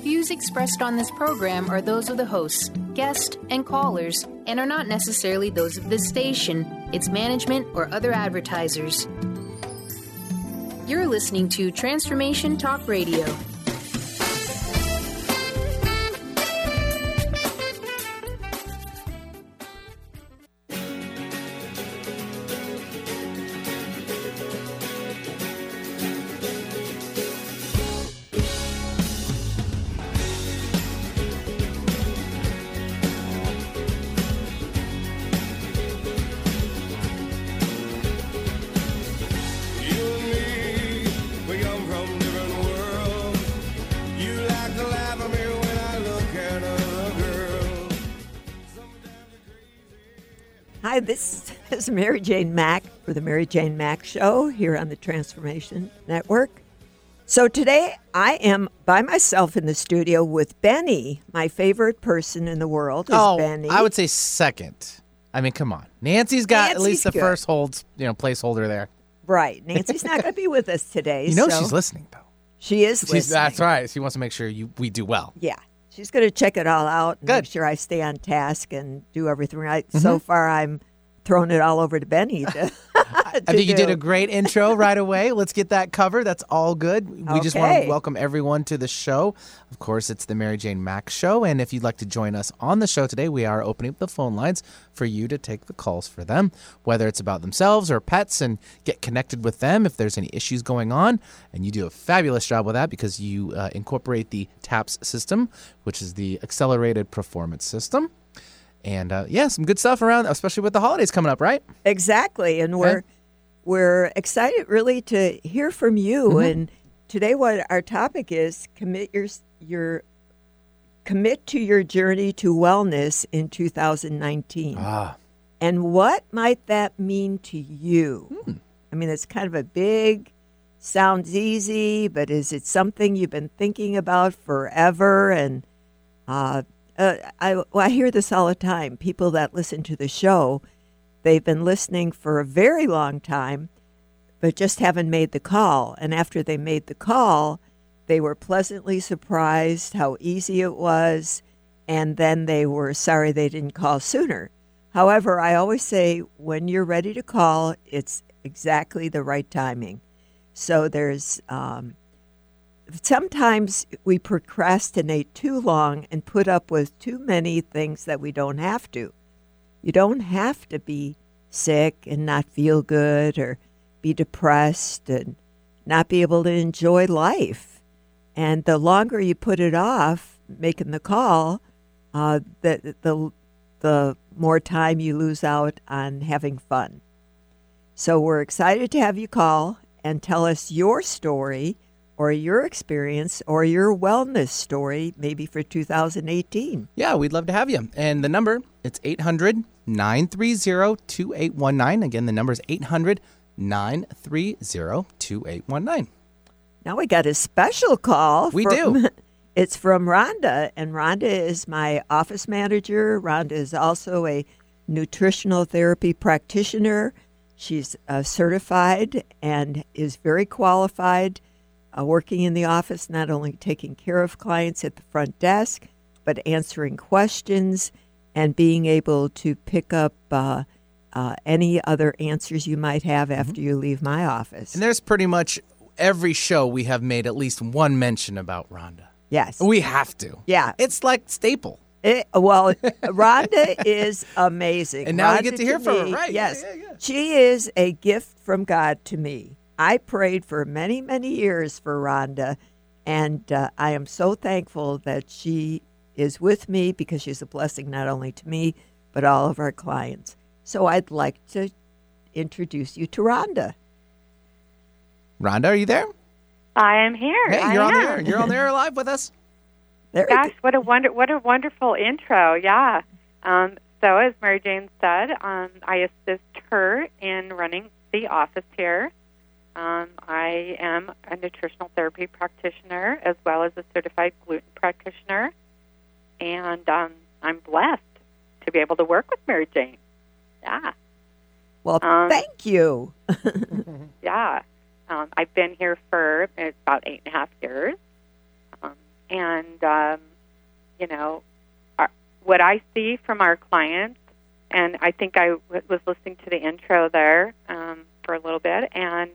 views expressed on this program are those of the hosts, guests, and callers, and are not necessarily those of this station, its management, or other advertisers. You're listening to Transformation Talk Radio. Hi, this is Mary Jane Mack for the Mary Jane Mack Show here on the Transformation Network. So today I am by myself in the studio with Benny. My favorite person in the world is Benny. I would say second. I mean, come on. Nancy's got at least the good. first placeholder there. Right. Nancy's not going to be with us today. You know she's listening, though. She is listening. That's right. She wants to make sure we do well. Yeah. She's going to check it all out and Good. make sure I stay on task and do everything right. Mm-hmm. So far, I'm throwing it all over to Benny. I think you did a great intro right away. Let's get that covered. That's all good. We just want to welcome everyone to the show. Of course, it's the Mary Jane Mack Show. And if you'd like to join us on the show today, we are opening up the phone lines for you to take the calls for them, whether it's about themselves or pets, and get connected with them if there's any issues going on. And you do a fabulous job with that because you incorporate the TAPS system, which is the Accelerated Performance System. And some good stuff around, especially with the holidays coming up, right? Exactly. And we're excited really to hear from you. Mm-hmm. And today what our topic is, commit to your journey to wellness in 2019. And what might that mean to you? I mean, it's kind of a big, sounds easy, but is it something you've been thinking about forever? And I hear this all the time. People that listen to the show, they've been listening for a very long time, but just haven't made the call. And after they made the call, they were pleasantly surprised how easy it was, and then they were sorry they didn't call sooner. However, I always say when you're ready to call, it's exactly the right timing. So there's sometimes we procrastinate too long and put up with too many things that we don't have to. You don't have to be sick and not feel good or be depressed and not be able to enjoy life. And the longer you put it off, making the call, the more time you lose out on having fun. So we're excited to have you call and tell us your story or your experience or your wellness story, maybe for 2018. Yeah, we'd love to have you. And the number, it's 800-930-2819. Again, the number is 800-930-2819. Now we got a special call. We do. It's from Rhonda, and Rhonda is my office manager. Rhonda is also a nutritional therapy practitioner. She's certified and is very qualified, working in the office, not only taking care of clients at the front desk, but answering questions and being able to pick up any other answers you might have after you leave my office. And there's pretty much every show we have made at least one mention about Rhonda. Yes. We have to. Yeah. It's like staple. Rhonda is amazing. And now Rhonda we get to hear from her, right? Yes. Yeah. She is a gift from God to me. I prayed for many, many years for Rhonda, and I am so thankful that she is with me because she's a blessing not only to me, but all of our clients. So I'd like to introduce you to Rhonda. Rhonda, are you there? I am here. Hey, you're on the air. You're on the air live with us. Gosh, what a wonderful intro. Yeah. So as Mary Jane said, I assist her in running the office here. I am a nutritional therapy practitioner as well as a certified gluten practitioner, and I'm blessed to be able to work with Mary Jane. Yeah. Well, thank you. Yeah. I've been here for about 8.5 years. And And, what I see from our clients, and I think I was listening to the intro there for a little bit, and,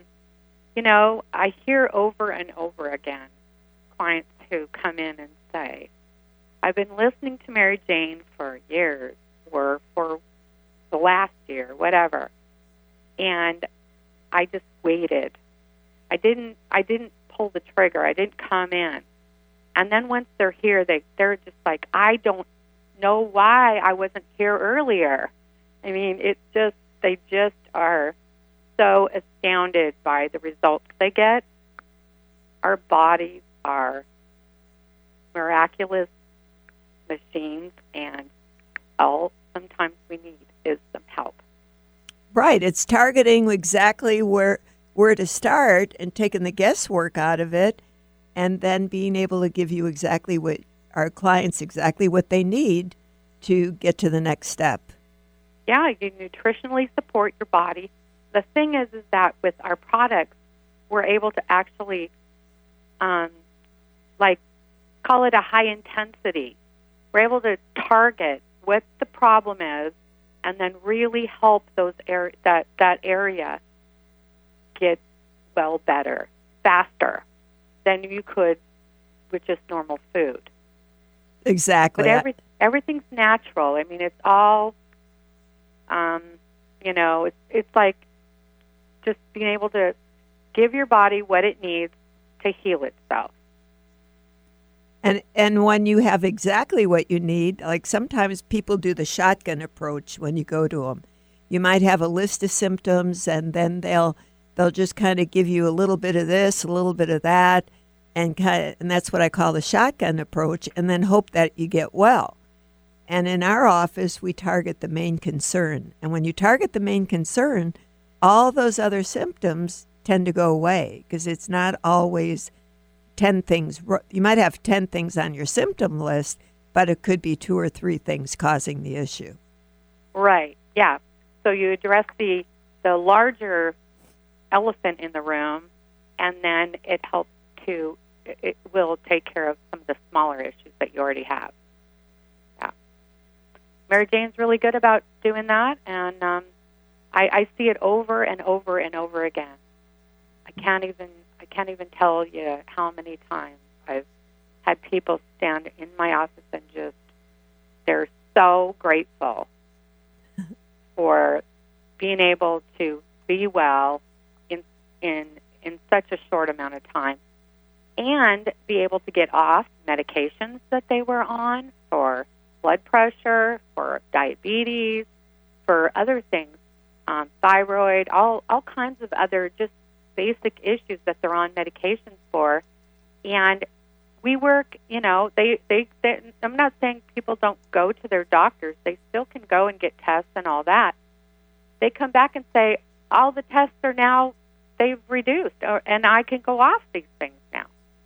I hear over and over again clients who come in and say, I've been listening to Mary Jane for years or for the last year, whatever, and I just waited. I didn't pull the trigger. I didn't come in. And then once they're here, they're just like, I don't know why I wasn't here earlier. I mean, they just are so astounded by the results they get. Our bodies are miraculous machines, and all sometimes we need is some help. Right. It's targeting exactly where to start and taking the guesswork out of it, and then being able to give you exactly what our clients exactly what they need to get to the next step. Yeah, you nutritionally support your body. The thing is that with our products, we're able to actually, call it a high intensity. We're able to target what the problem is, and then really help those that area get better, faster than you could with just normal food. Exactly. But everything's natural. I mean, it's all, it's like just being able to give your body what it needs to heal itself. And when you have exactly what you need, like sometimes people do the shotgun approach when you go to them. You might have a list of symptoms, and then they'll just kind of give you a little bit of this, a little bit of that, and that's what I call the shotgun approach, and then hope that you get well. And in our office, we target the main concern. And when you target the main concern, all those other symptoms tend to go away, because it's not always 10 things. You might have 10 things on your symptom list, but it could be 2 or 3 things causing the issue. Right, yeah. So you address the larger elephant in the room, and then it will take care of some of the smaller issues that you already have. Yeah. Mary Jane's really good about doing that, and I see it over and over and over again. I can't even tell you how many times I've had people stand in my office and they're so grateful for being able to be well in such a short amount of time, and be able to get off medications that they were on for blood pressure, for diabetes, for other things, thyroid, all kinds of other just basic issues that they're on medications for. And we work, I'm not saying people don't go to their doctors. They still can go and get tests and all that. They come back and say, all the tests are now, they've reduced, and I can go off these things now.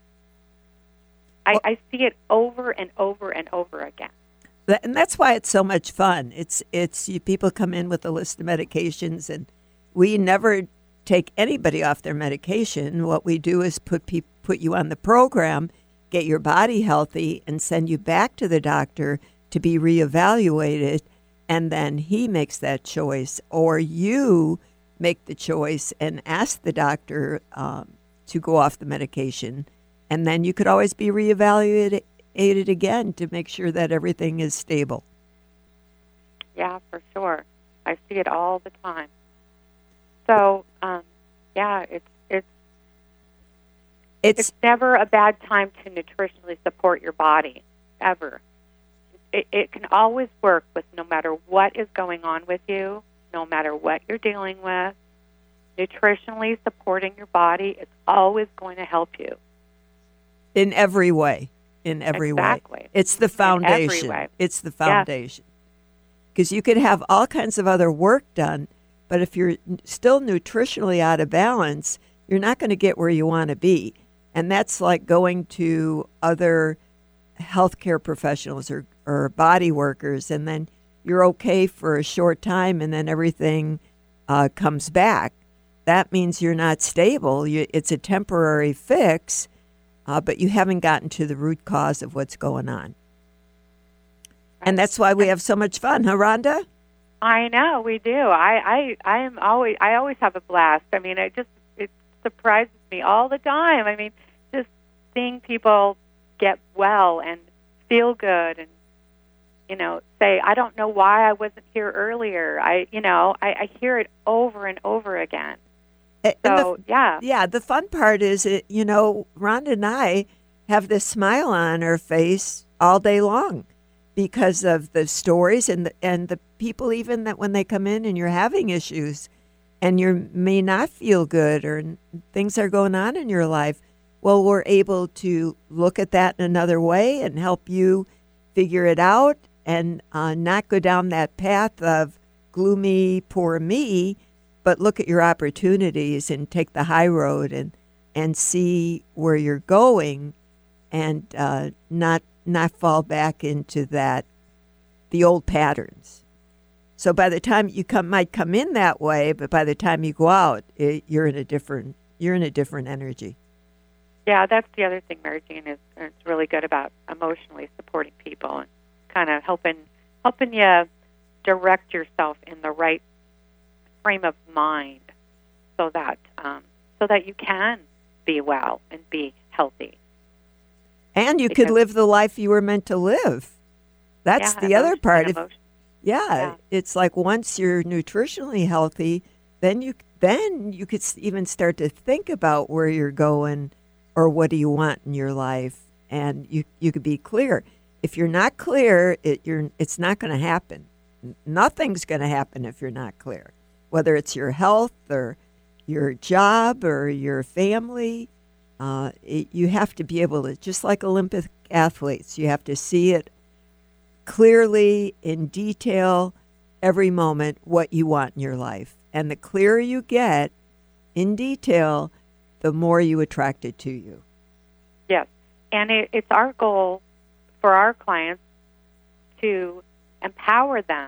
I see it over and over and over again. And that's why it's so much fun. People come in with a list of medications, and we never take anybody off their medication. What we do is put you on the program, get your body healthy, and send you back to the doctor to be reevaluated, and then he makes that choice, or you make the choice and ask the doctor to go off the medication, and then you could always be reevaluated again to make sure that everything is stable. Yeah, for sure. I see it all the time. So, it's never a bad time to nutritionally support your body, ever. It can always work with no matter what is going on with you, no matter what you're dealing with. Nutritionally supporting your body is always going to help you. In every way. Exactly. It's the foundation. In every way. It's the foundation. Because you could have all kinds of other work done, but if you're still nutritionally out of balance, you're not going to get where you want to be. And that's like going to other healthcare professionals or body workers, and then you're okay for a short time, and then everything comes back. That means you're not stable. It's a temporary fix, but you haven't gotten to the root cause of what's going on. And that's why we have so much fun, huh, Rhonda? I know, we do. I always have a blast. I mean, it surprises me all the time. I mean, just seeing people get well and feel good and, say, I don't know why I wasn't here earlier. I hear it over and over again. So, yeah. Yeah, the fun part is, Rhonda and I have this smile on our face all day long because of the stories and the people, even that when they come in and you're having issues and you may not feel good or things are going on in your life, well, we're able to look at that in another way and help you figure it out and not go down that path of gloomy, poor me, but look at your opportunities and take the high road and see where you're going and not fall back into the old patterns. So by the time you might come in that way, but by the time you go out, you're in a different energy. Yeah, that's the other thing Mary Jane is really good about, emotionally supporting people and kind of helping you direct yourself in the right frame of mind so that you can be well and be healthy. And you could live the life you were meant to live. That's the other part. It's like once you're nutritionally healthy, then you could even start to think about where you're going or what do you want in your life, and you could be clear. If you're not clear, it's not going to happen. Nothing's going to happen if you're not clear, whether it's your health or your job or your family. You have to be able to, just like Olympic athletes, you have to see it clearly in detail every moment what you want in your life. And the clearer you get in detail, the more you attract it to you. Yes. And it's our goal for our clients to empower them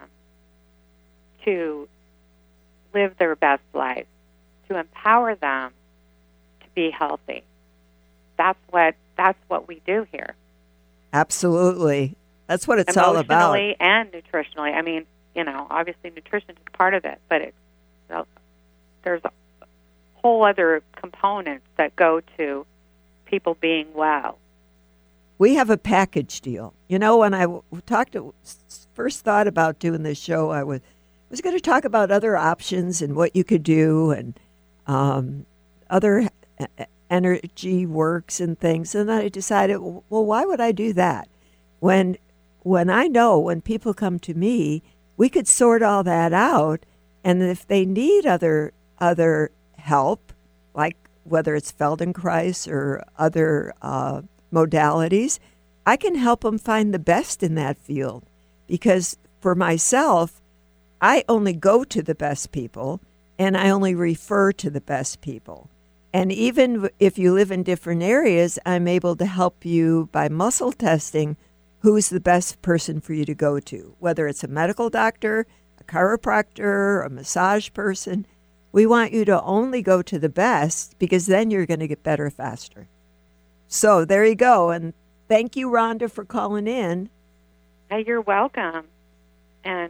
to live their best life, to empower them to be healthy. That's what we do here. Absolutely. That's what it's all about. Emotionally and nutritionally. I mean, obviously nutrition is part of it, but there's a whole other components that go to people being well. We have a package deal. When I first thought about doing this show, I was going to talk about other options and what you could do and other energy works and things. And then I decided, well, why would I do that? When I know when people come to me, we could sort all that out. And if they need other help, like whether it's Feldenkrais or other modalities, I can help them find the best in that field. Because for myself, I only go to the best people and I only refer to the best people. And even if you live in different areas, I'm able to help you by muscle testing who's the best person for you to go to, whether it's a medical doctor, a chiropractor, a massage person. We want you to only go to the best because then you're going to get better faster. So there you go. And thank you, Rhonda, for calling in. Hey, you're welcome. And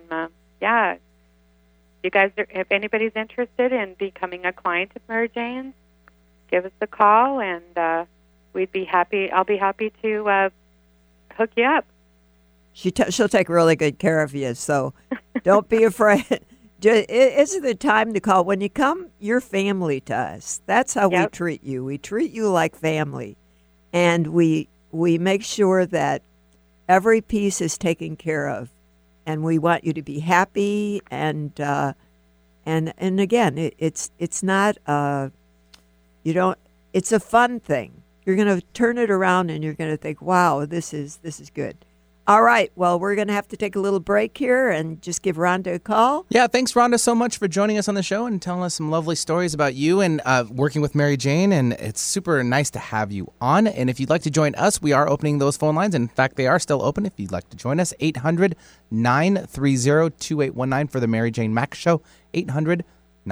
you guys, if anybody's interested in becoming a client of Mary Jane's, give us a call, and we'd be happy. I'll be happy to hook you up. She'll take really good care of you, so don't be afraid. It's the time to call. When you come, you're family to us. That's how we treat you. We treat you like family, and we make sure that every piece is taken care of, and we want you to be happy. And again, it's not it's a fun thing. You're going to turn it around and you're going to think, wow, this is good. All right. Well, we're going to have to take a little break here and just give Rhonda a call. Yeah. Thanks, Rhonda, so much for joining us on the show and telling us some lovely stories about you and working with Mary Jane. And it's super nice to have you on. And if you'd like to join us, we are opening those phone lines. In fact, they are still open. If you'd like to join us, 800-930-2819 for the Mary Jane Mack Show,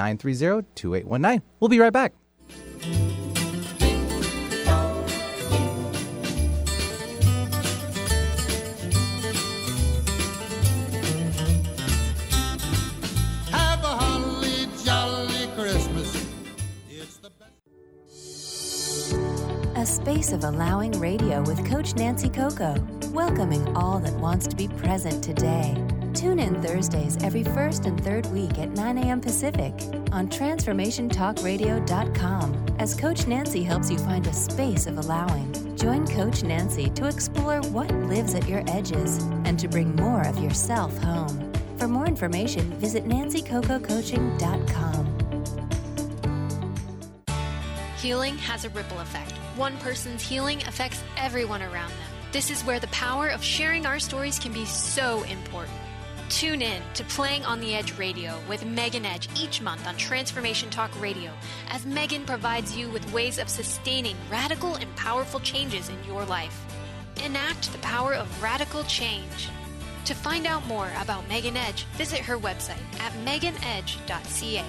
800-930-2819. We'll be right back. space of allowing radio with Coach Nancy Coco, welcoming all that wants to be present today. Tune in Thursdays every first and third week at 9 a.m. Pacific on TransformationTalkRadio.com as Coach Nancy helps you find a space of allowing. Join Coach Nancy to explore what lives at your edges and to bring more of yourself home. For more information, visit nancycococoaching.com. Healing has a ripple effect. One person's healing affects everyone around them. This is where the power of sharing our stories can be so important. Tune in to Playing on the Edge Radio with Megan Edge each month on Transformation Talk Radio, as Megan provides you with ways of sustaining radical and powerful changes in your life. Enact the power of radical change. To find out more about Megan Edge, visit her website at meganedge.ca.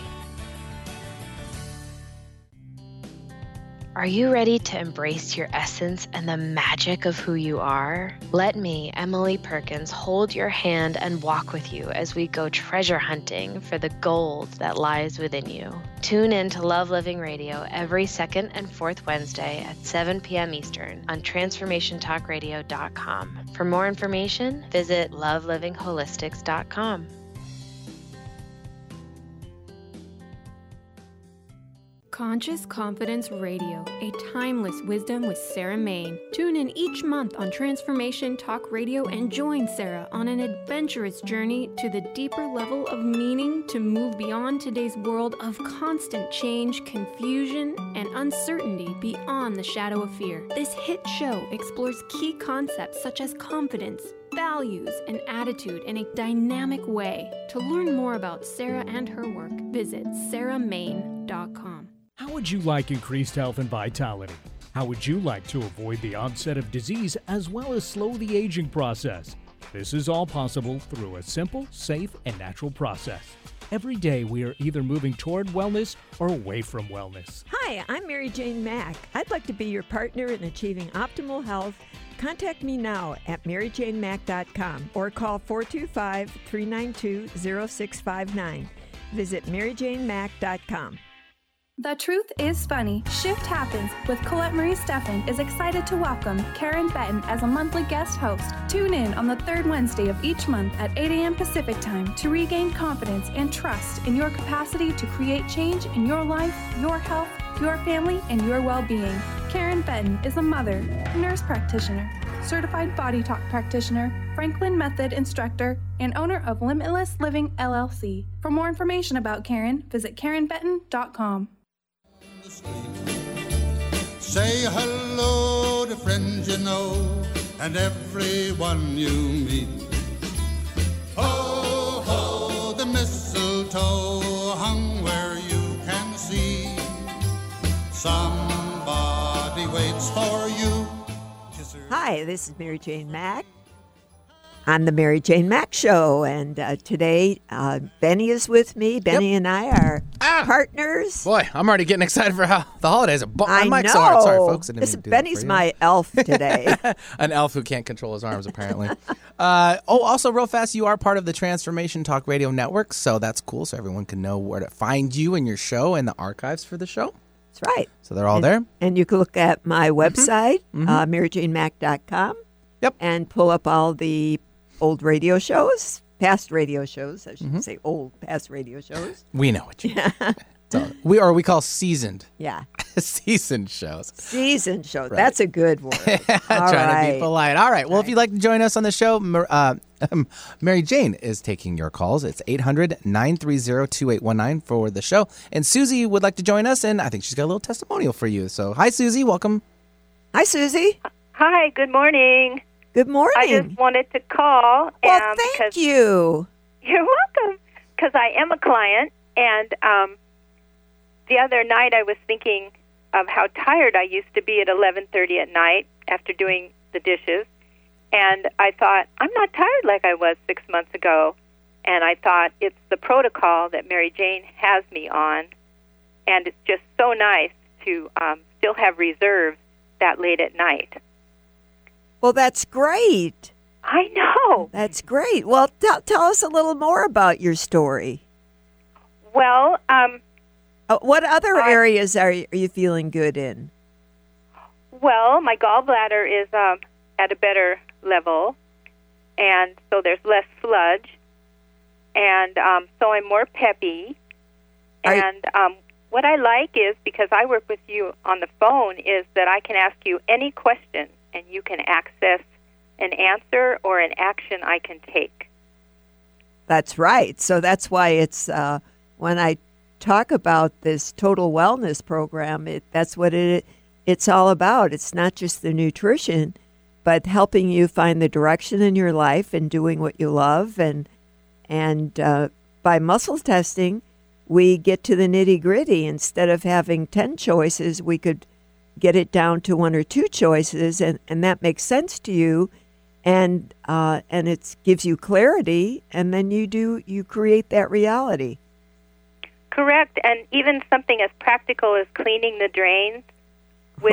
Are you ready to embrace your essence and the magic of who you are? Let me, Emily Perkins, hold your hand and walk with you as we go treasure hunting for the gold that lies within you. Tune in to Love Living Radio every second and fourth Wednesday at 7 p.m. Eastern on TransformationTalkRadio.com. For more information, visit LoveLivingHolistics.com. Conscious Confidence Radio, a timeless wisdom with Sarah Main. Tune in each month on Transformation Talk Radio and join Sarah on an adventurous journey to the deeper level of meaning to move beyond today's world of constant change, confusion, and uncertainty beyond the shadow of fear. This hit show explores key concepts such as confidence, values, and attitude in a dynamic way. To learn more about Sarah and her work, visit sarahmain.com. How would you like increased health and vitality? How would you like to avoid the onset of disease as well as slow the aging process? This is all possible through a simple, safe, and natural process. Every day we are either moving toward wellness or away from wellness. Hi, I'm Mary Jane Mack. I'd like to be your partner in achieving optimal health. Contact me now at maryjanemack.com or call 425-392-0659. Visit maryjanemack.com. The Truth is Funny. Shift Happens with Colette Marie Steffen is excited to welcome Karen Benton as a monthly guest host. Tune in on the third Wednesday of each month at 8 a.m. Pacific Time to regain confidence and trust in your capacity to create change in your life, your health, your family, and your well-being. Karen Benton is a mother, nurse practitioner, certified body talk practitioner, Franklin Method instructor, and owner of Limitless Living LLC. For more information about Karen, visit KarenBenton.com. Say hello to friends you know and everyone you meet. Ho, ho, the mistletoe hung where you can see. Somebody waits for you. Hi, this is Mary Jane Mack on the Mary Jane Mack Show, and today Benny is with me. Benny and I are partners. Boy, I'm already getting excited for how the holidays are. I know. Sorry, folks. I didn't mean to do Benny's that my elf today. An elf who can't control his arms, apparently. Also, real fast, you are part of the Transformation Talk Radio Network, so that's cool, so everyone can know where to find you and your show and the archives for the show. That's right. So they're all there. And you can look at my website, maryjanemack.com, and pull up all the old radio shows, past radio shows. I shouldn't say old, past radio shows. We know what you mean. So we call seasoned. Yeah. Seasoned shows. Seasoned shows. Right. That's a good word. Trying to be polite. All right. Well, if you'd like to join us on the show, Mary Jane is taking your calls. It's 800-930-2819 for the show. And Susie would like to join us, and I think she's got a little testimonial for you. So, hi, Susie. Welcome. Hi, Susie. Hi. Good morning. Good morning. I just wanted to call. Well, thank you. You're welcome. Because I am a client, and the other night I was thinking of how tired I used to be at 11:30 at night after doing the dishes. And I thought, I'm not tired like I was 6 months ago. And I thought, it's the protocol that Mary Jane has me on. And it's just so nice to still have reserves that late at night. Well, that's great. I know. That's great. Well, tell us a little more about your story. Well, what other areas are you feeling good in? Well, my gallbladder is at a better level, and so there's less sludge, and so I'm more peppy. And what I like is, because I work with you on the phone, is that I can ask you any question, and you can access an answer or an action I can take. That's right. So that's why it's when I talk about this total wellness program, that's what it's all about. It's not just the nutrition, but helping you find the direction in your life and doing what you love. And by muscle testing, we get to the nitty-gritty. Instead of having 10 choices, we could get it down to 1 or 2 choices, and that makes sense to you, and it gives you clarity, and then you create that reality. Correct, and even something as practical as cleaning the drains with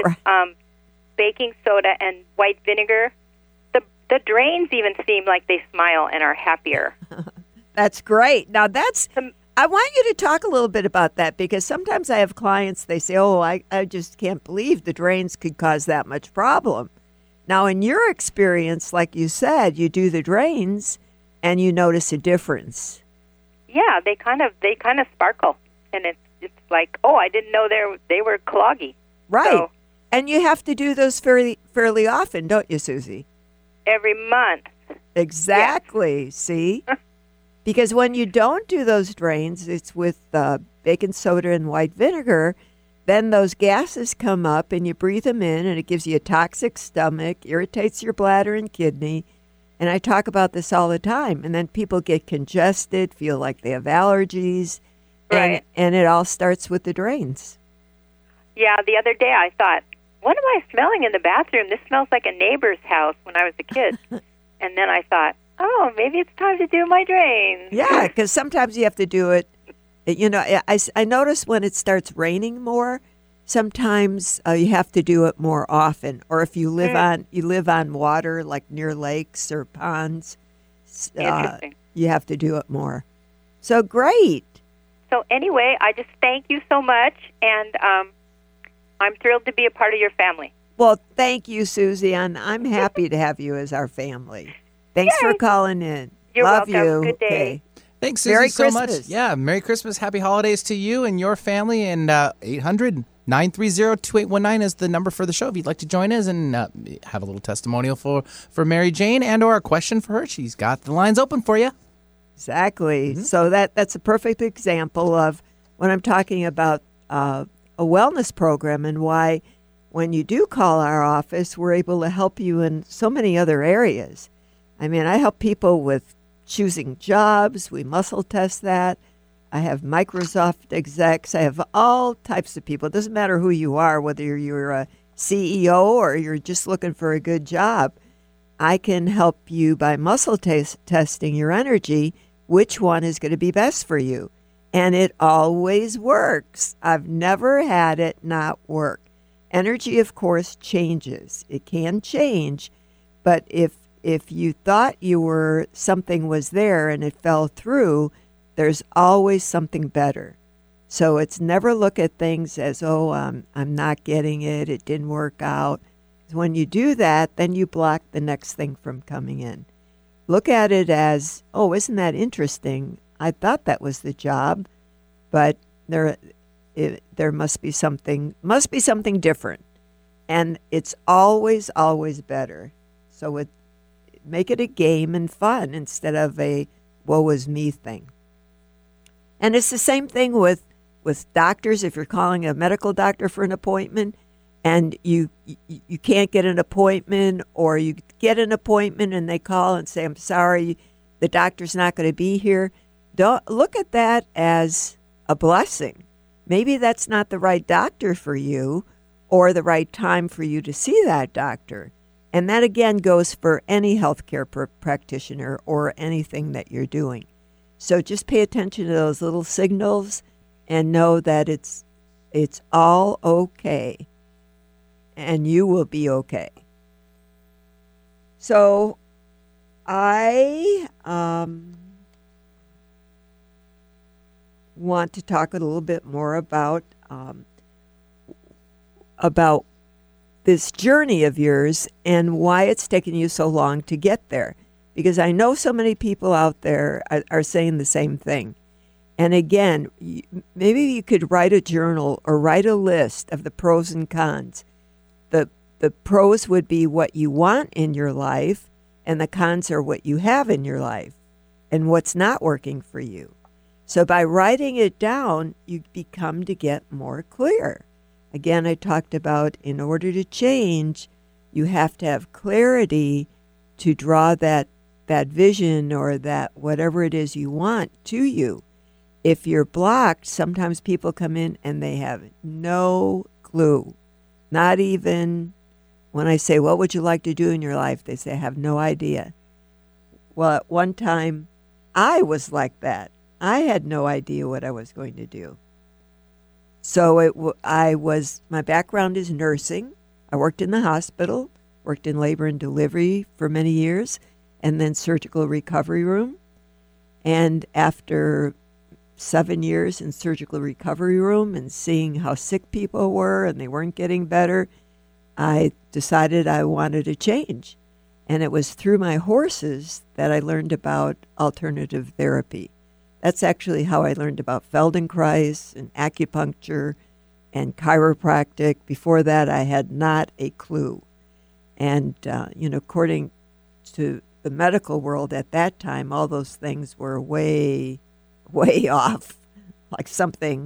baking soda and white vinegar, the drains even seem like they smile and are happier. That's great. Now I want you to talk a little bit about that, because sometimes I have clients, they say, oh, I just can't believe the drains could cause that much problem. Now, in your experience, like you said, you do the drains and you notice a difference. Yeah, they kind of sparkle, and it's like, oh, I didn't know they were cloggy. Right. So, and you have to do those fairly often, don't you, Susie? Every month. Exactly. Yes. See? Because when you don't do those drains, it's with baking soda and white vinegar, then those gases come up and you breathe them in, and it gives you a toxic stomach, irritates your bladder and kidney. And I talk about this all the time. And then people get congested, feel like they have allergies. Right. And it all starts with the drains. Yeah, the other day I thought, what am I smelling in the bathroom? This smells like a neighbor's house when I was a kid. And then I thought, oh, maybe it's time to do my drains. Yeah, because sometimes you have to do it. You know, I notice when it starts raining more, sometimes you have to do it more often. Or if you live on water, like near lakes or ponds, you have to do it more. So great. So anyway, I just thank you so much, and I'm thrilled to be a part of your family. Well, thank you, Susie, and I'm happy to have you as our family. Thanks for calling in. You're Love welcome. you. Good day. Okay. Thanks, Susie, Merry so Christmas. much. Yeah, Merry Christmas. Happy holidays to you and your family. And 800-930-2819 is the number for the show if you'd like to join us and have a little testimonial for Mary Jane and or a question for her. She's got the lines open for you. Exactly. Mm-hmm. So that's a perfect example of when I'm talking about a wellness program and why when you do call our office, we're able to help you in so many other areas. I mean, I help people with choosing jobs. We muscle test that. I have Microsoft execs. I have all types of people. It doesn't matter who you are, whether you're a CEO or you're just looking for a good job. I can help you by muscle testing your energy, which one is going to be best for you. And it always works. I've never had it not work. Energy, of course, changes. It can change, but if you thought something was there and it fell through, there's always something better. So it's never look at things as, oh, I'm not getting it, it didn't work out. When you do that, then you block the next thing from coming in. Look at it as, oh, isn't that interesting? I thought that was the job, but there must be something different. And it's always, always better. So make it a game and fun instead of a woe is me thing. And it's the same thing with doctors. If you're calling a medical doctor for an appointment and you can't get an appointment, or you get an appointment and they call and say, I'm sorry, the doctor's not going to be here, don't look at that as a blessing. Maybe that's not the right doctor for you or the right time for you to see that doctor. And that, again, goes for any healthcare practitioner or anything that you're doing. So just pay attention to those little signals and know that it's all okay, and you will be okay. So I want to talk a little bit more about this journey of yours and why it's taken you so long to get there. Because I know so many people out there are saying the same thing. And again, maybe you could write a journal or write a list of the pros and cons. The pros would be what you want in your life, and the cons are what you have in your life and what's not working for you. So by writing it down, you become to get more clear. Again, I talked about in order to change, you have to have clarity to draw that vision or that whatever it is you want to you. If you're blocked, sometimes people come in and they have no clue. Not even when I say, what would you like to do in your life? They say, I have no idea. Well, at one time, I was like that. I had no idea what I was going to do. So my background is nursing. I worked in the hospital, worked in labor and delivery for many years, and then surgical recovery room. And after 7 years in surgical recovery room and seeing how sick people were and they weren't getting better, I decided I wanted to change. And it was through my horses that I learned about alternative therapy. That's actually how I learned about Feldenkrais and acupuncture and chiropractic. Before that, I had not a clue. And, according to the medical world at that time, all those things were way, way off, like something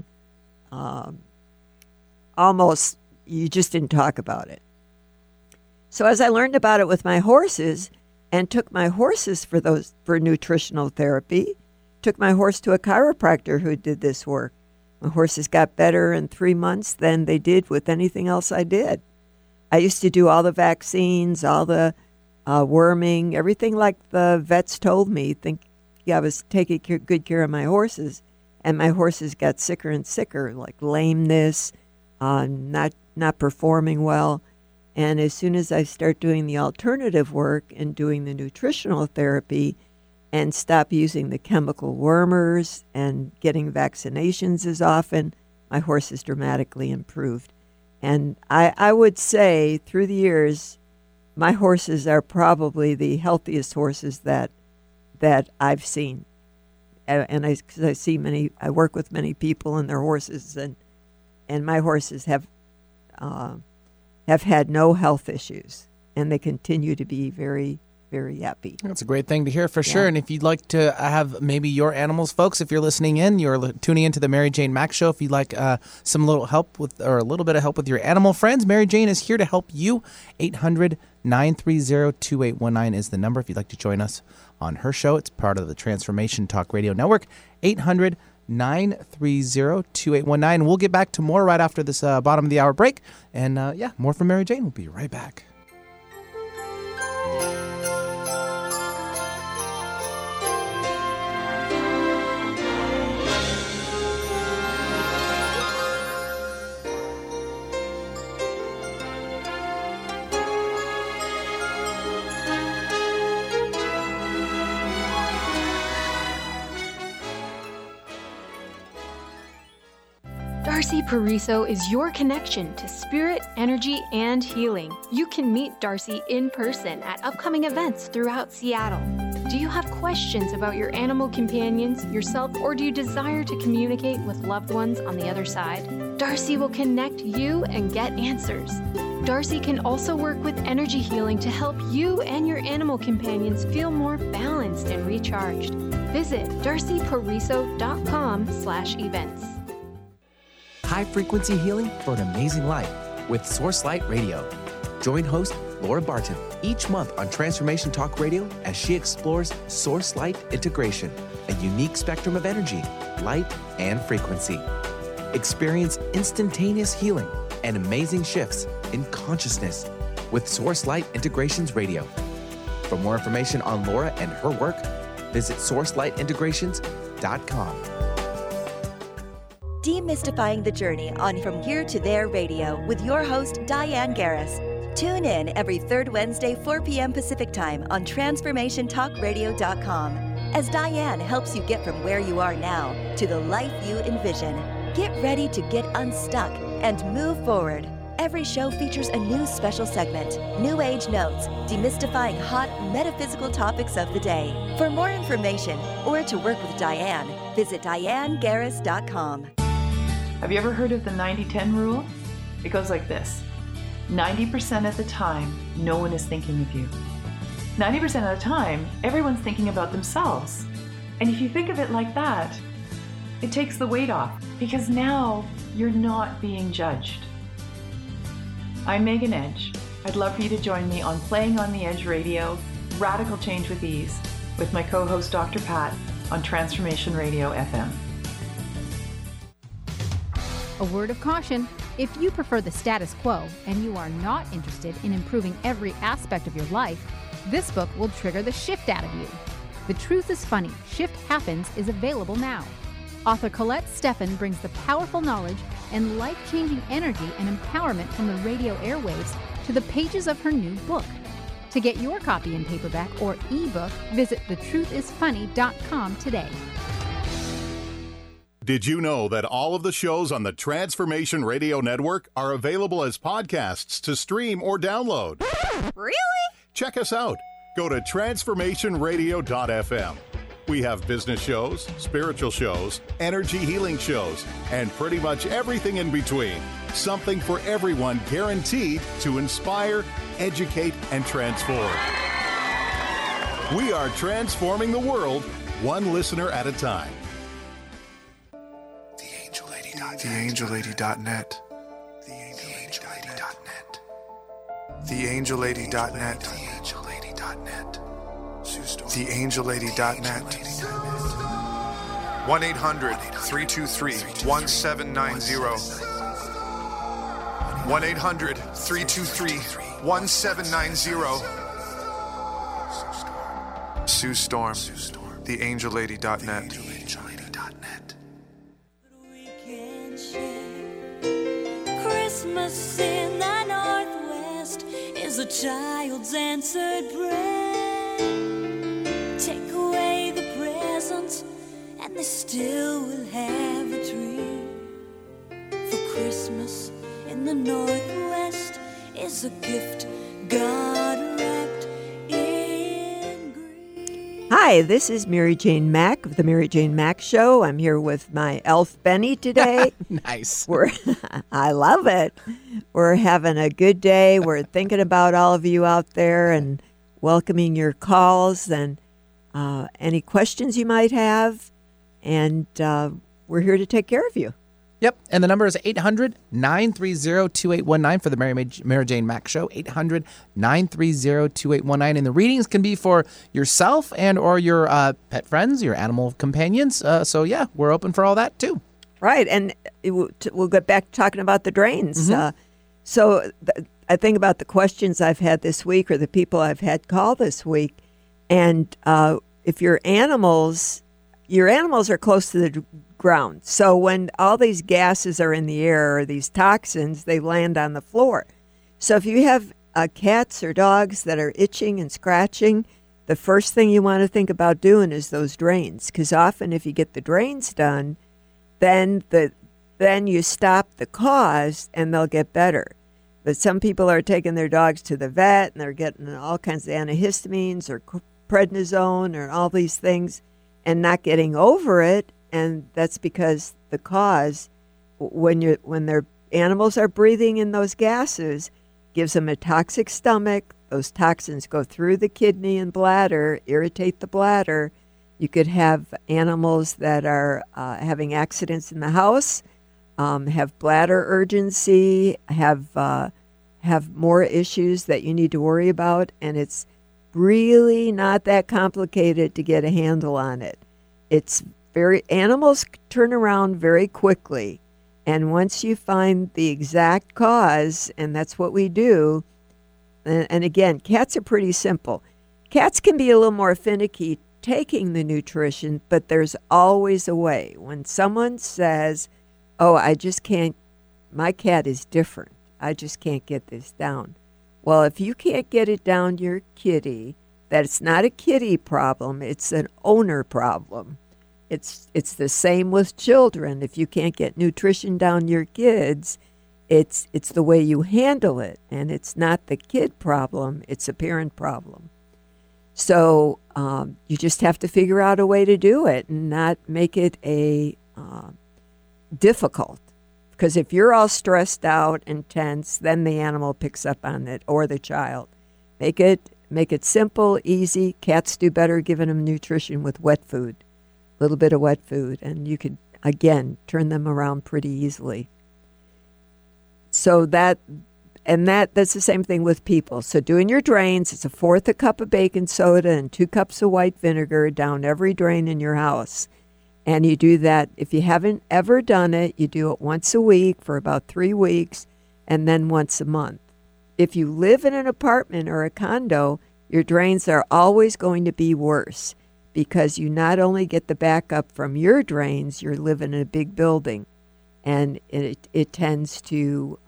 almost, you just didn't talk about it. So as I learned about it with my horses and took my horses for nutritional therapy, took my horse to a chiropractor who did this work. My horses got better in 3 months than they did with anything else I did. I used to do all the vaccines, all the worming, everything like the vets told me. I was taking good care of my horses, and my horses got sicker and sicker, like lameness, not performing well. And as soon as I start doing the alternative work and doing the nutritional therapy and stop using the chemical wormers and getting vaccinations as often, my horses dramatically improved. And I would say through the years, my horses are probably the healthiest horses that I've seen. And I work with many people and their horses, and my horses have had no health issues, and they continue to be very, very happy. That's a great thing to hear for sure. And if you'd like to have maybe your animals, folks, if you're listening in, you're tuning into the Mary Jane Mack Show. If you'd like a little bit of help with your animal friends, Mary Jane is here to help you. 800-930-2819 is the number if you'd like to join us on her show. It's part of the Transformation Talk Radio Network. 800-930-2819. We'll get back to more right after this bottom of the hour break. And more from Mary Jane. We'll be right back. Darcy Pariso is your connection to spirit, energy, and healing. You can meet Darcy in person at upcoming events throughout Seattle. Do you have questions about your animal companions, yourself, or do you desire to communicate with loved ones on the other side? Darcy will connect you and get answers. Darcy can also work with energy healing to help you and your animal companions feel more balanced and recharged. Visit darcypariso.com/events. High-frequency healing for an amazing life with Source Light Radio. Join host Laura Barton each month on Transformation Talk Radio as she explores Source Light integration, a unique spectrum of energy, light, and frequency. Experience instantaneous healing and amazing shifts in consciousness with Source Light Integrations Radio. For more information on Laura and her work, visit sourcelightintegrations.com. Demystifying the journey on From Here to There Radio with your host, Diane Garris. Tune in every third Wednesday, 4 p.m. Pacific Time on TransformationTalkRadio.com as Diane helps you get from where you are now to the life you envision. Get ready to get unstuck and move forward. Every show features a new special segment, New Age Notes, demystifying hot metaphysical topics of the day. For more information or to work with Diane, visit DianeGarris.com. Have you ever heard of the 90-10 rule? It goes like this. 90% of the time, no one is thinking of you. 90% of the time, everyone's thinking about themselves. And if you think of it like that, it takes the weight off, because now you're not being judged. I'm Megan Edge. I'd love for you to join me on Playing on the Edge Radio, Radical Change with Ease, with my co-host Dr. Pat on Transformation Radio FM. A word of caution. If you prefer the status quo and you are not interested in improving every aspect of your life, this book will trigger the shift out of you. The Truth is Funny, Shift Happens is available now. Author Colette Steffen brings the powerful knowledge and life-changing energy and empowerment from the radio airwaves to the pages of her new book. To get your copy in paperback or ebook, visit thetruthisfunny.com today. Did you know that all of the shows on the Transformation Radio Network are available as podcasts to stream or download? Really? Check us out. Go to transformationradio.fm. We have business shows, spiritual shows, energy healing shows, and pretty much everything in between. Something for everyone, guaranteed to inspire, educate, and transform. We are transforming the world, one listener at a time. TheAngelLady.net. TheAngelLady.net. TheAngelLady.net. 1-800-323-1790. 1-800-323-1790. Sue Storm. TheAngelLady.net. Christmas in the Northwest is a child's answered prayer. Take away the presents and they still will have a tree. For Christmas in the Northwest is a gift God wrapped in green. Hi, this is Mary Jane Mack of The Mary Jane Mack Show. I'm here with my elf Benny today. Nice. I love it. We're having a good day. We're thinking about all of you out there and welcoming your calls and any questions you might have. And we're here to take care of you. Yep. And the number is 800-930-2819 for the Mary Jane Mack Show. 800-930-2819. And the readings can be for yourself and or your pet friends, your animal companions. So, yeah, we're open for all that, too. Right. And we'll get back to talking about the drains. Mm-hmm. I think about the questions I've had this week or the people I've had call this week. And if your animals are close to the ground. So when all these gases are in the air or these toxins, they land on the floor. So if you have cats or dogs that are itching and scratching, the first thing you want to think about doing is those drains. Because often if you get the drains done, then you stop the cause and they'll get better. But some people are taking their dogs to the vet and they're getting all kinds of antihistamines or prednisone or all these things and not getting over it. And that's because the cause, when their animals are breathing in those gases, gives them a toxic stomach. Those toxins go through the kidney and bladder, irritate the bladder. You could have animals that are having accidents in the house, have bladder urgency, have more issues that you need to worry about, and it's really not that complicated to get a handle on it. Animals turn around very quickly, and once you find the exact cause, and that's what we do, and again, cats are pretty simple. Cats can be a little more finicky taking the nutrition, but there's always a way. When someone says, oh, I just can't, my cat is different, I just can't get this down. Well, if you can't get it down your kitty, that it's not a kitty problem, it's an owner problem. It's the same with children. If you can't get nutrition down your kids, It's the way you handle it, and it's not the kid problem, it's a parent problem. So you just have to figure out a way to do it and not make it difficult. Because if you're all stressed out and tense, then the animal picks up on it, or the child. Make it simple, easy. Cats do better giving them nutrition with wet food, a little bit of wet food, and you could, again, turn them around pretty easily. So that's the same thing with people. So doing your drains, it's 1/4 cup of baking soda and 2 cups of white vinegar down every drain in your house. And you do that. If you haven't ever done it, you do it once a week for about 3 weeks, and then once a month. If you live in an apartment or a condo, your drains are always going to be worse, because you not only get the backup from your drains, you're living in a big building, and it tends to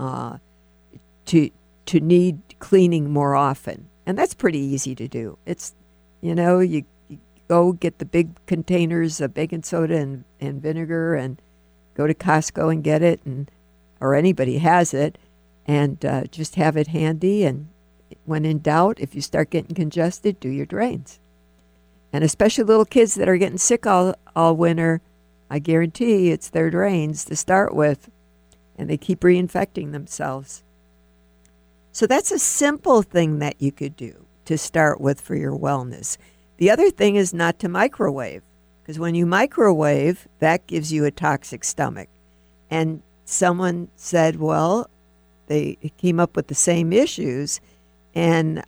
need cleaning more often. And that's pretty easy to do. It's, you go get the big containers of baking soda and vinegar and go to Costco and get it, or anybody has it, and just have it handy. And when in doubt, if you start getting congested, do your drains. And especially little kids that are getting sick all winter, I guarantee it's their drains to start with, and they keep reinfecting themselves. So that's a simple thing that you could do to start with for your wellness. The other thing is not to microwave, because when you microwave, that gives you a toxic stomach. And someone said, well, they came up with the same issues, and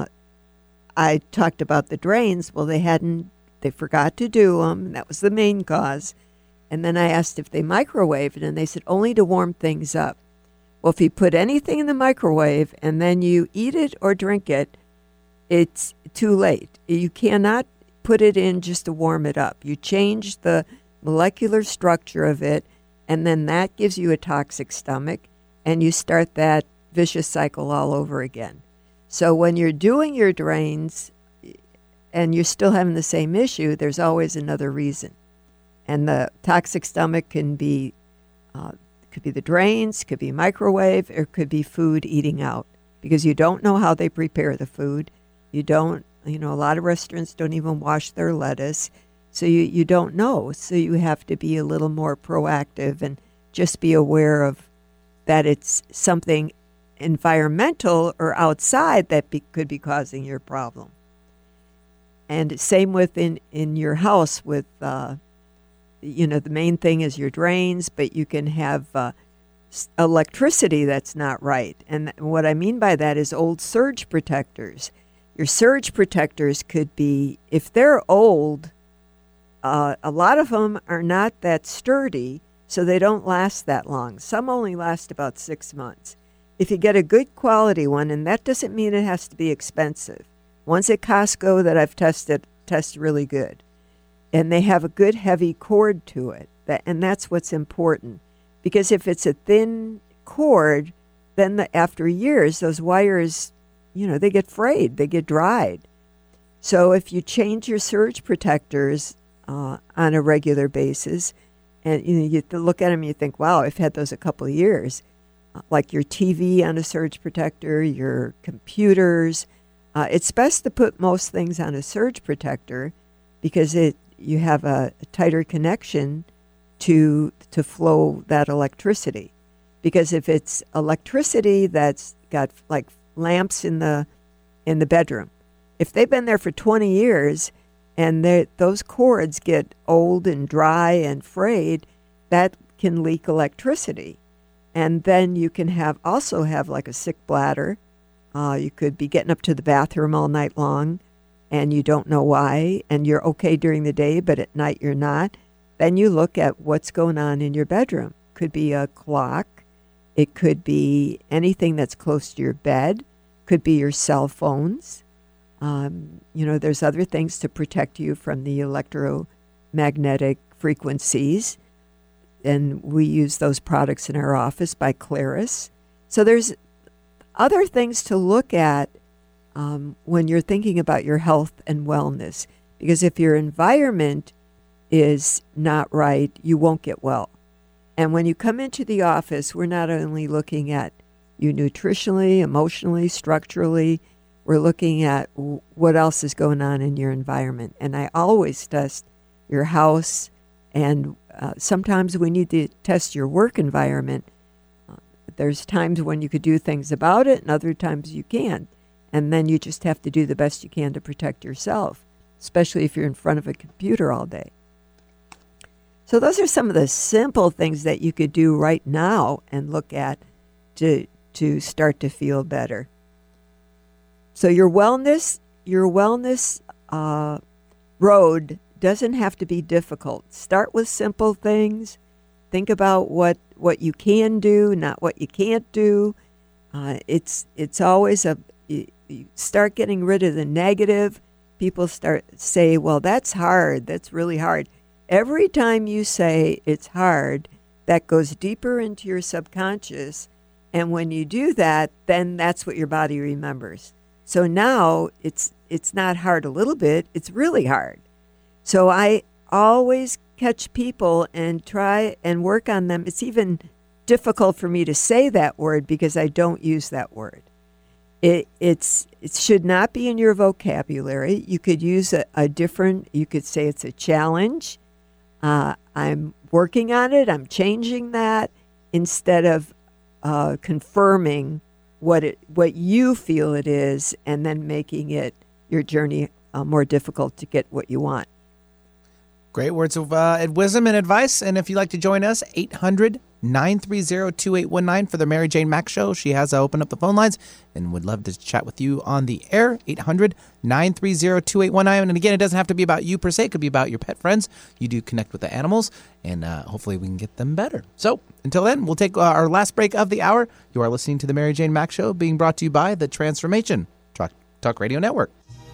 I talked about the drains. Well, they forgot to do them, and that was the main cause. And then I asked if they microwaved, and they said only to warm things up. Well, if you put anything in the microwave and then you eat it or drink it, it's too late. You cannot put it in just to warm it up. You change the molecular structure of it, and then that gives you a toxic stomach, and you start that vicious cycle all over again. So when you're doing your drains and you're still having the same issue, there's always another reason. And the toxic stomach could be the drains, could be microwave, or could be food eating out, because you don't know how they prepare the food. You don't, a lot of restaurants don't even wash their lettuce, so you don't know. So you have to be a little more proactive and just be aware of that it's something environmental or outside that could be causing your problem. And same with in your house with, the main thing is your drains, but you can have electricity that's not right. And what I mean by that is old surge protectors. Your surge protectors could be, if they're old, a lot of them are not that sturdy, so they don't last that long. Some only last about 6 months. If you get a good quality one, and that doesn't mean it has to be expensive. Ones at Costco that I've tested test really good. And they have a good heavy cord to it. And that's what's important. Because if it's a thin cord, then after years, those wires, they get frayed, they get dried. So if you change your surge protectors on a regular basis, and you look at them and you think, wow, I've had those a couple of years. Like your TV on a surge protector, your computers. It's best to put most things on a surge protector because you have a tighter connection to flow that electricity. Because if it's electricity that's got like lamps in the bedroom, if they've been there for 20 years and those cords get old and dry and frayed, that can leak electricity. And then you can also have like a sick bladder. You could be getting up to the bathroom all night long and you don't know why, and you're okay during the day, but at night you're not. Then you look at what's going on in your bedroom. Could be a clock. It could be anything that's close to your bed. Could be your cell phones. There's other things to protect you from the electromagnetic frequencies. And we use those products in our office by Claris. So there's other things to look at when you're thinking about your health and wellness. Because if your environment is not right, you won't get well. And when you come into the office, we're not only looking at you nutritionally, emotionally, structurally, we're looking at what else is going on in your environment. And I always test your house, and sometimes we need to test your work environment. There's times when you could do things about it, and other times you can't. And then you just have to do the best you can to protect yourself, especially if you're in front of a computer all day. So those are some of the simple things that you could do right now and look at to start to feel better. So your wellness road doesn't have to be difficult. Start with simple things. Think about what you can do, not what you can't do. It's always you start getting rid of the negative. People say, well, that's hard. That's really hard. Every time you say it's hard, that goes deeper into your subconscious. And when you do that, then that's what your body remembers. So now it's not hard a little bit, it's really hard. So I always catch people and try and work on them. It's even difficult for me to say that word because I don't use that word. It should not be in your vocabulary. You could use you could say it's a challenge. I'm working on it. I'm changing that instead of confirming what you feel it is and then making it your journey more difficult to get what you want. Great words of wisdom and advice. And if you'd like to join us, 800-930-2819 for the Mary Jane Mack Show. She has opened up the phone lines and would love to chat with you on the air. 800-930-2819. And again, it doesn't have to be about you per se. It could be about your pet friends. You do connect with the animals, and hopefully we can get them better. So until then, we'll take our last break of the hour. You are listening to the Mary Jane Mack Show, being brought to you by the Transformation Talk Radio Network.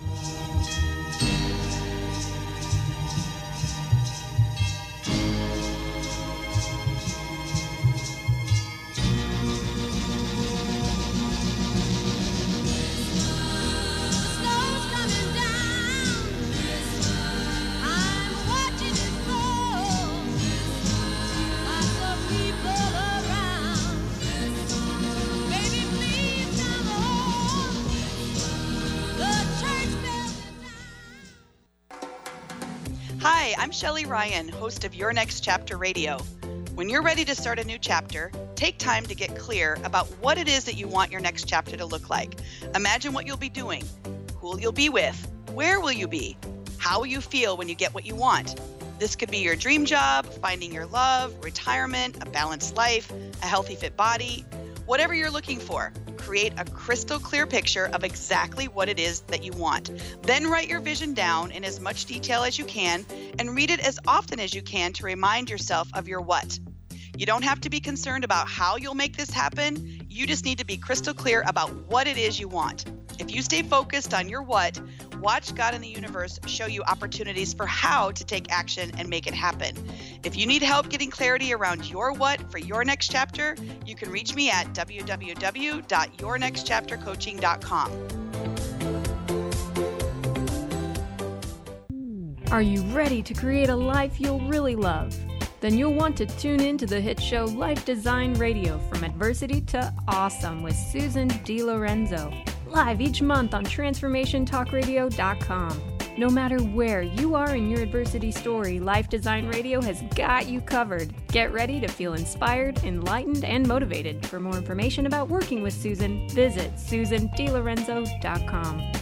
Hi, I'm Shelley Ryan, host of Your Next Chapter Radio. When you're ready to start a new chapter, take time to get clear about what it is that you want your next chapter to look like. Imagine what you'll be doing, who you'll be with, where will you be, how will you feel when you get what you want. This could be your dream job, finding your love, retirement, a balanced life, a healthy, fit body. Whatever you're looking for, create a crystal clear picture of exactly what it is that you want. Then write your vision down in as much detail as you can and read it as often as you can to remind yourself of your what. You don't have to be concerned about how you'll make this happen. You just need to be crystal clear about what it is you want. If you stay focused on your what, watch God and the universe show you opportunities for how to take action and make it happen. If you need help getting clarity around your what for your next chapter, you can reach me at www.yournextchaptercoaching.com. Are you ready to create a life you'll really love? Then you'll want to tune in to the hit show Life Design Radio, From Adversity to Awesome with Susan DiLorenzo. Live each month on TransformationTalkRadio.com. No matter where you are in your adversity story, Life Design Radio has got you covered. Get ready to feel inspired, enlightened, and motivated. For more information about working with Susan, visit SusanDiLorenzo.com.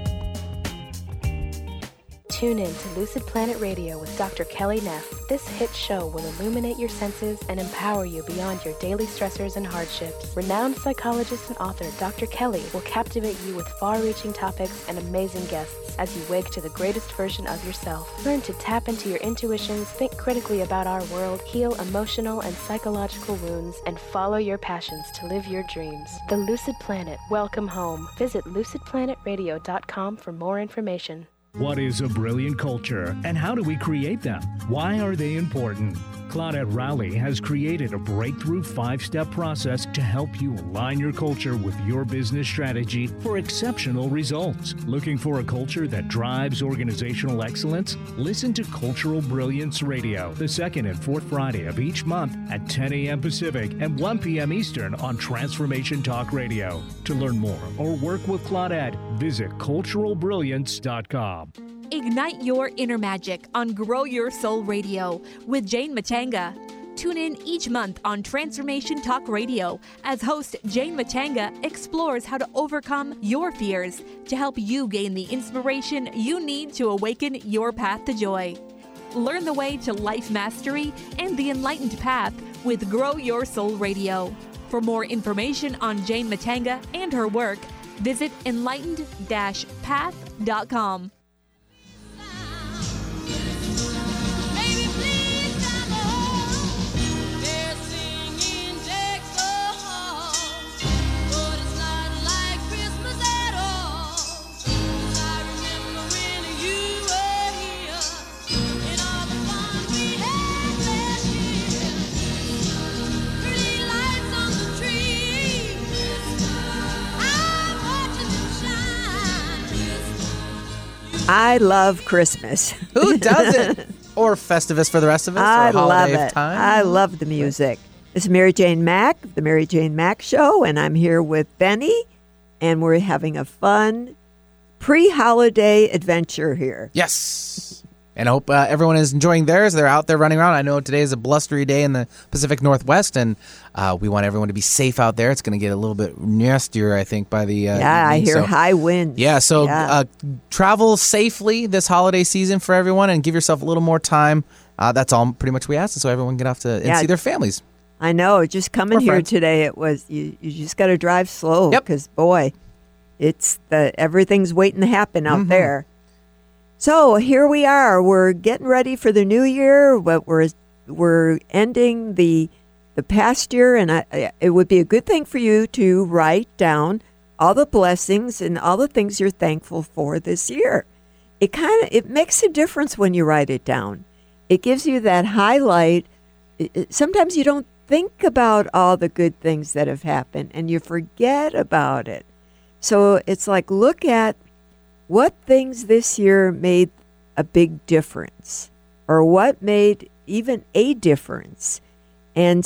Tune in to Lucid Planet Radio with Dr. Kelly Neff. This hit show will illuminate your senses and empower you beyond your daily stressors and hardships. Renowned psychologist and author Dr. Kelly will captivate you with far-reaching topics and amazing guests as you wake to the greatest version of yourself. Learn to tap into your intuitions, think critically about our world, heal emotional and psychological wounds, and follow your passions to live your dreams. The Lucid Planet. Welcome home. Visit lucidplanetradio.com for more information. What is a brilliant culture, and how do we create them? Why are they important? Claudette Rowley has created a breakthrough 5-step process to help you align your culture with your business strategy for exceptional results. Looking for a culture that drives organizational excellence? Listen to Cultural Brilliance Radio, the second and fourth Friday of each month at 10 a.m. Pacific and 1 p.m. Eastern on Transformation Talk Radio. To learn more or work with Claudette, visit culturalbrilliance.com. Ignite your inner magic on Grow Your Soul Radio with Jane Matanga. Tune in each month on Transformation Talk Radio as host Jane Matanga explores how to overcome your fears to help you gain the inspiration you need to awaken your path to joy. Learn the way to life mastery and the enlightened path with Grow Your Soul Radio. For more information on Jane Matanga and her work, visit enlightened-path.com. I love Christmas. Who doesn't? Or Festivus for the rest of us. I love it. Time. I love the music. This is Mary Jane Mack, the Mary Jane Mack Show, and I'm here with Benny, and we're having a fun pre-holiday adventure here. Yes. And I hope everyone is enjoying theirs. They're out there running around. I know today is a blustery day in the Pacific Northwest, and we want everyone to be safe out there. It's going to get a little bit nastier, I think, by the evening, I hear high winds. Yeah, so travel safely this holiday season for everyone and give yourself a little more time. That's all pretty much we asked, so everyone can get off to and see their families. I know. Just coming here today, it was you just got to drive slow because, boy, it's everything's waiting to happen out there. So here we are. We're getting ready for the new year, but we're ending the past year, and it would be a good thing for you to write down all the blessings and all the things you're thankful for this year. It makes a difference when you write it down. It gives you that highlight. Sometimes you don't think about all the good things that have happened, and you forget about it. So it's like, look at what things this year made a big difference, or what made even a difference, and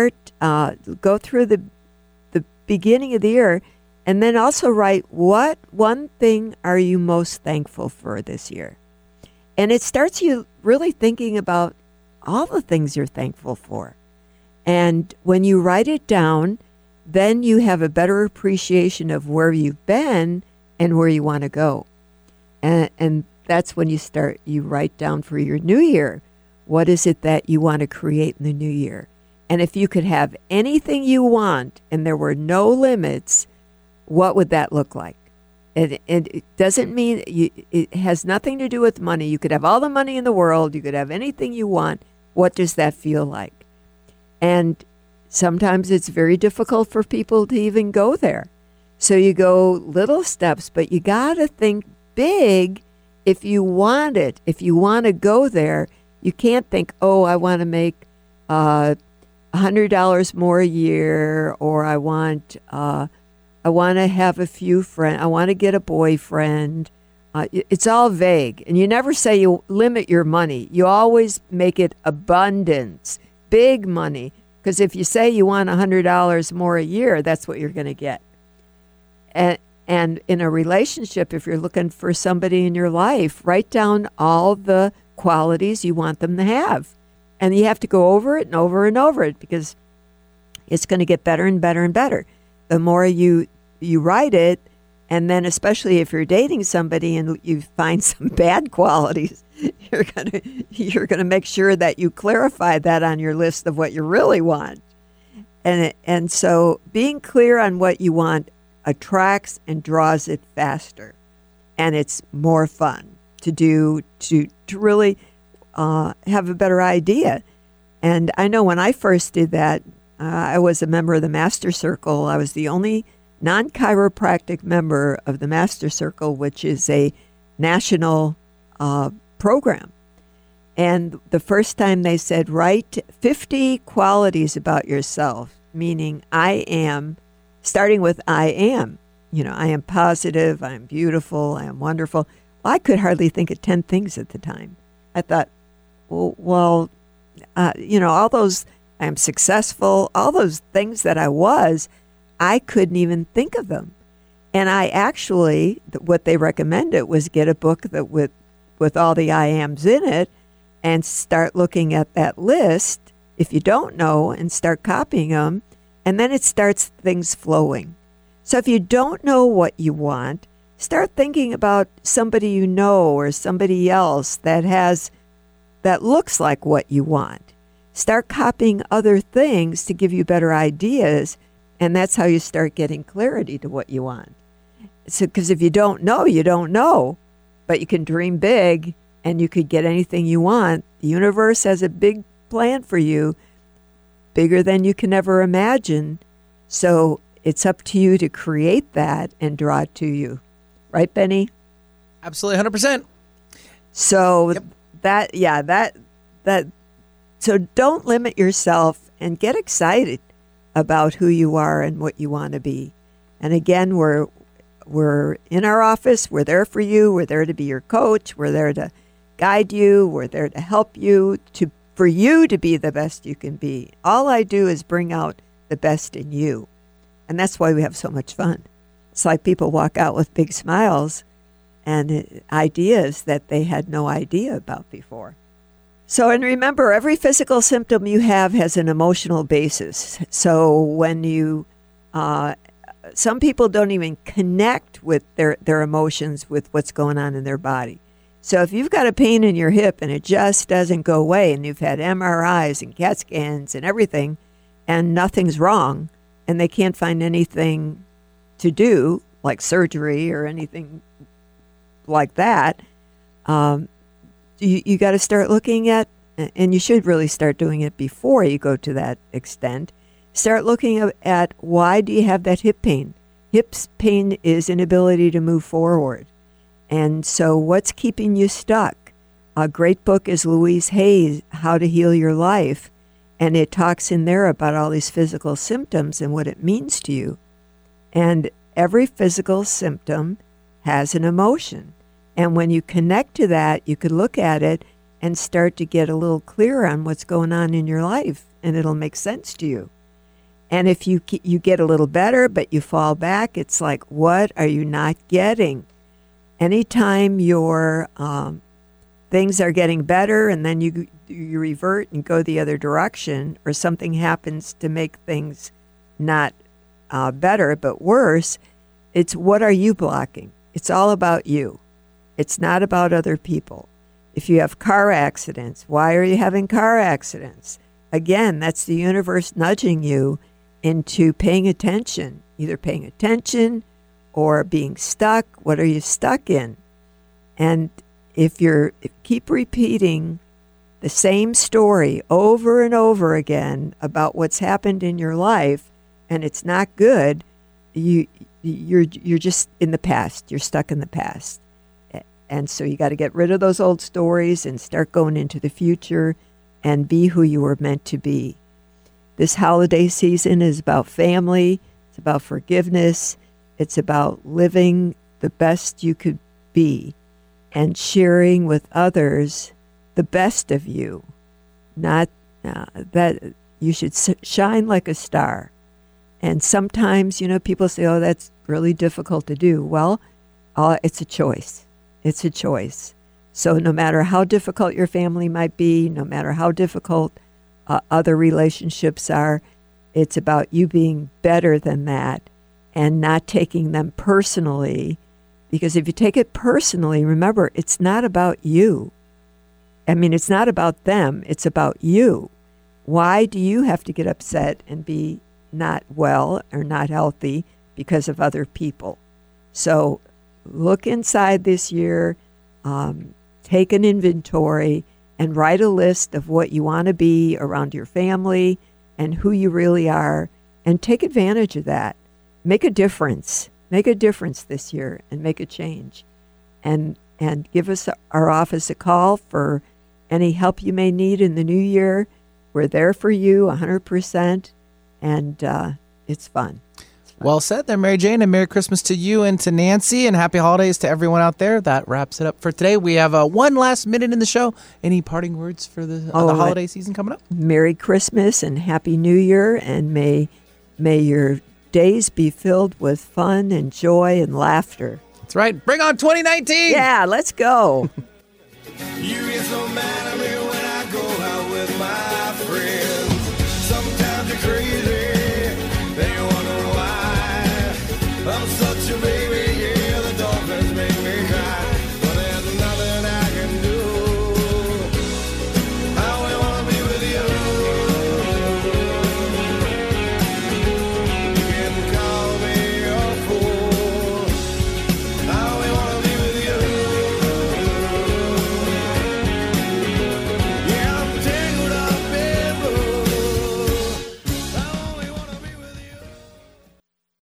go through the beginning of the year, and then also write what one thing are you most thankful for this year. And it starts you really thinking about all the things you're thankful for. And when you write it down, then you have a better appreciation of where you've been and where you want to go. And that's when you write down for your new year, what is it that you want to create in the new year? And if you could have anything you want and there were no limits, what would that look like? And it doesn't mean, it has nothing to do with money. You could have all the money in the world. You could have anything you want. What does that feel like? And sometimes it's very difficult for people to even go there. So you go little steps, but you got to think big if you want it. If you want to go there, you can't think, I want to make $100 more a year, or I want to have a few friends. I want to get a boyfriend. It's all vague, and you never say you limit your money. You always make it abundance, big money, because if you say you want $100 more a year, that's what you're going to get. And in a relationship, if you're looking for somebody in your life, write down all the qualities you want them to have. And you have to go over it and over and over it, because it's going to get better and better and better. The more you write it, and then especially if you're dating somebody and you find some bad qualities, you're gonna make sure that you clarify that on your list of what you really want. And so being clear on what you want attracts and draws it faster, and it's more fun to do, to really have a better idea. And I know when I first did that, I was a member of the Master Circle. I was the only non-chiropractic member of the Master Circle, which is a national program. And the first time they said, write 50 qualities about yourself, meaning I am, starting with I am. I am positive, I am beautiful, I am wonderful. Well, I could hardly think of 10 things at the time. I thought, all those, I am successful, all those things that I couldn't even think of them. And I actually, what they recommended was get a book that with all the I ams in it and start looking at that list, if you don't know, and start copying them, and then it starts things flowing. So if you don't know what you want, start thinking about somebody you know or somebody else that looks like what you want. Start copying other things to give you better ideas, and that's how you start getting clarity to what you want. So, because if you don't know, you don't know, but you can dream big and you could get anything you want. The universe has a big plan for you, bigger than you can ever imagine. So it's up to you to create that and draw it to you. Right, Benny? Absolutely, 100%. So so don't limit yourself and get excited about who you are and what you want to be. And again, we're in our office. We're there for you. We're there to be your coach. We're there to guide you. We're there to help you, for you to be the best you can be. All I do is bring out the best in you. And that's why we have so much fun. It's like people walk out with big smiles and ideas that they had no idea about before. So, and remember, every physical symptom you have has an emotional basis. So when some people don't even connect with their emotions with what's going on in their body. So if you've got a pain in your hip and it just doesn't go away, and you've had MRIs and CAT scans and everything, and nothing's wrong, and they can't find anything to do, like surgery or anything like that, you got to start looking at, and you should really start doing it before you go to that extent. Start looking at, why do you have that hip pain? Hip pain is inability to move forward. And so what's keeping you stuck? A great book is Louise Hay's How to Heal Your Life. And it talks in there about all these physical symptoms and what it means to you. And every physical symptom has an emotion. And when you connect to that, you could look at it and start to get a little clearer on what's going on in your life. And it'll make sense to you. And if you get a little better, but you fall back, it's like, what are you not getting? Anytime your things are getting better and then you revert and go the other direction, or something happens to make things not better but worse, it's what are you blocking? It's all about you. It's not about other people. If you have car accidents, why are you having car accidents? Again, that's the universe nudging you into paying attention, either paying attention or being stuck. What are you stuck in? And if keep repeating the same story over and over again about what's happened in your life, and it's not good, you're just in the past. You're stuck in the past. And so you got to get rid of those old stories and start going into the future and be who you were meant to be. This holiday season is about family. It's about forgiveness. It's about living the best you could be and sharing with others the best of you. Not that you should shine like a star. And sometimes, people say, oh, that's really difficult to do. Well, it's a choice. It's a choice. So no matter how difficult your family might be, no matter how difficult other relationships are, it's about you being better than that and not taking them personally. Because if you take it personally, remember, it's not about you. I mean, it's not about them. It's about you. Why do you have to get upset and be not well or not healthy because of other people? So look inside this year, take an inventory, and write a list of what you want to be around your family and who you really are, and take advantage of that. Make a difference. Make a difference this year and make a change. And and give us our office a call for any help you may need in the new year. We're there for you 100%, and it's fun. Well said there, Mary Jane, and Merry Christmas to you and to Nancy, and Happy Holidays to everyone out there. That wraps it up for today. We have one last minute in the show. Any parting words for the holiday season coming up? Merry Christmas and Happy New Year, and may your days be filled with fun and joy and laughter. That's right. Bring on 2019! Yeah, let's go.